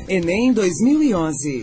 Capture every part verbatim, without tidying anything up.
Enem dois mil e onze.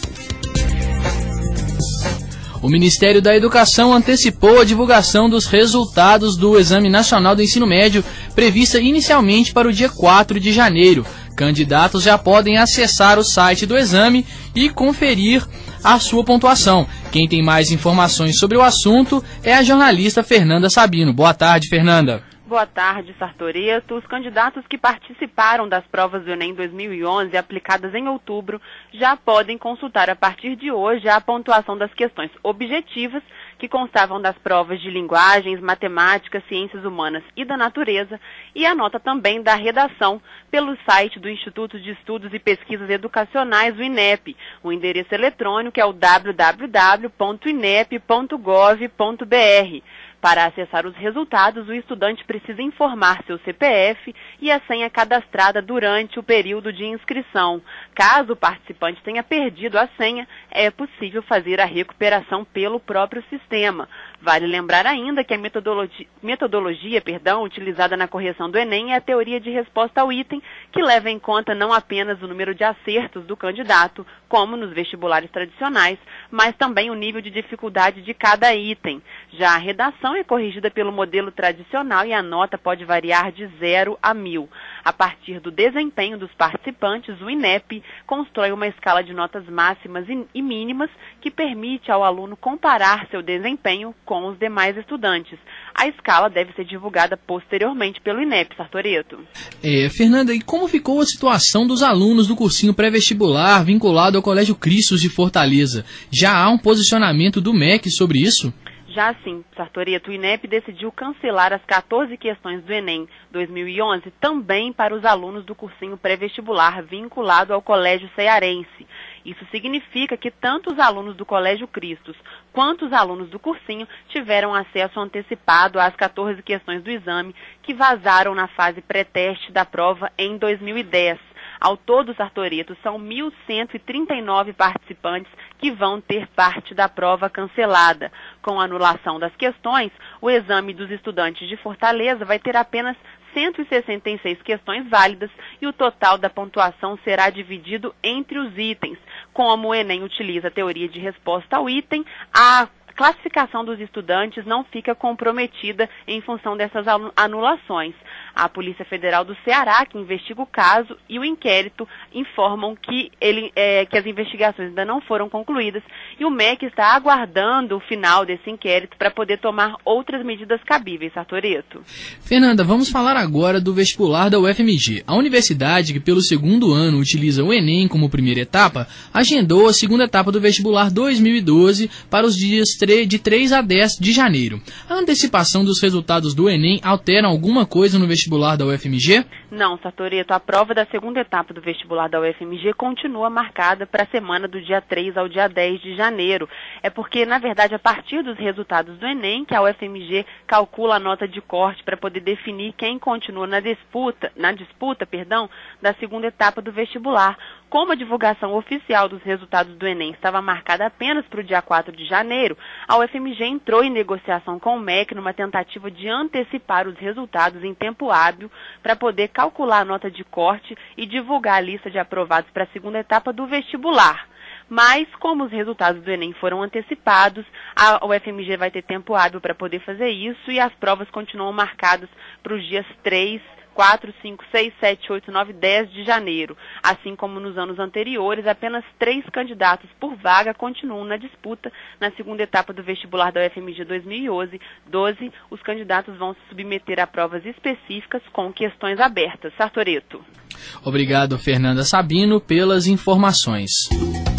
O Ministério da Educação antecipou a divulgação dos resultados do Exame Nacional do Ensino Médio, prevista inicialmente para o dia quatro de janeiro. Candidatos já podem acessar o site do exame e conferir a sua pontuação. Quem tem mais informações sobre o assunto é a jornalista Fernanda Sabino. Boa tarde, Fernanda. Boa tarde, Sartoreto. Os candidatos que participaram das provas do Enem dois mil e onze, aplicadas em outubro, já podem consultar a partir de hoje a pontuação das questões objetivas que constavam das provas de linguagens, matemática, ciências humanas e da natureza, e a nota também da redação pelo site do Instituto de Estudos e Pesquisas Educacionais, o INEP. O endereço eletrônico é o w w w ponto inep ponto gov ponto b r. Para acessar os resultados, o estudante precisa informar seu C P F e a senha cadastrada durante o período de inscrição. Caso o participante tenha perdido a senha, é possível fazer a recuperação pelo próprio sistema. Vale lembrar ainda que a metodologia, metodologia perdão, utilizada na correção do Enem é a teoria de resposta ao item, que leva em conta não apenas o número de acertos do candidato, como nos vestibulares tradicionais, mas também o nível de dificuldade de cada item. Já a redação é corrigida pelo modelo tradicional e a nota pode variar de zero a mil. A partir do desempenho dos participantes, o INEP constrói uma escala de notas máximas e mínimas que permite ao aluno comparar seu desempenho com os demais estudantes. A escala deve ser divulgada posteriormente pelo INEP, Sartoreto. É, Fernanda, e como ficou a situação dos alunos do cursinho pré-vestibular vinculado ao Colégio Cristos de Fortaleza? Já há um posicionamento do M E C sobre isso? Já sim, Sartoreto, o INEP decidiu cancelar as quatorze questões do Enem dois mil e onze também para os alunos do cursinho pré-vestibular vinculado ao Colégio Cearense. Isso significa que tanto os alunos do Colégio Cristos quanto os alunos do cursinho tiveram acesso antecipado às quatorze questões do exame que vazaram na fase pré-teste da prova em dois mil e dez. Ao todo, Sartoreto, são mil cento e trinta e nove participantes que vão ter parte da prova cancelada. Com a anulação das questões, o exame dos estudantes de Fortaleza vai ter apenas cento e sessenta e seis questões válidas e o total da pontuação será dividido entre os itens. Como o Enem utiliza a teoria de resposta ao item, a classificação dos estudantes não fica comprometida em função dessas anulações. A Polícia Federal do Ceará, que investiga o caso, e o inquérito informam que, ele, é, que as investigações ainda não foram concluídas e o M E C está aguardando o final desse inquérito para poder tomar outras medidas cabíveis, Sartoreto. Fernanda, vamos falar agora do vestibular da U F M G. A universidade, que pelo segundo ano utiliza o Enem como primeira etapa, agendou a segunda etapa do vestibular dois mil e doze para os dias de três a dez de janeiro. A antecipação dos resultados do Enem altera alguma coisa no vestibular da U F M G? Não, Sartoreto, a prova da segunda etapa do vestibular da U F M G continua marcada para a semana do dia três ao dia dez de janeiro. É porque, na verdade, a partir dos resultados do Enem, que a U F M G calcula a nota de corte para poder definir quem continua na disputa, na disputa, perdão, da segunda etapa do vestibular. Como a divulgação oficial dos resultados do Enem estava marcada apenas para o dia quatro de janeiro, a U F M G entrou em negociação com o M E C numa tentativa de antecipar os resultados em tempo hábil para poder calcular a nota de corte e divulgar a lista de aprovados para a segunda etapa do vestibular. Mas, como os resultados do Enem foram antecipados, a U F M G vai ter tempo hábil para poder fazer isso e as provas continuam marcadas para os dias três, quatro, cinco, seis, sete, oito, nove, dez de janeiro. Assim como nos anos anteriores, apenas três candidatos por vaga continuam na disputa. Na segunda etapa do vestibular da U F M G dois mil e doze, os candidatos vão se submeter a provas específicas com questões abertas. Sartoreto. Obrigado, Fernanda Sabino, pelas informações.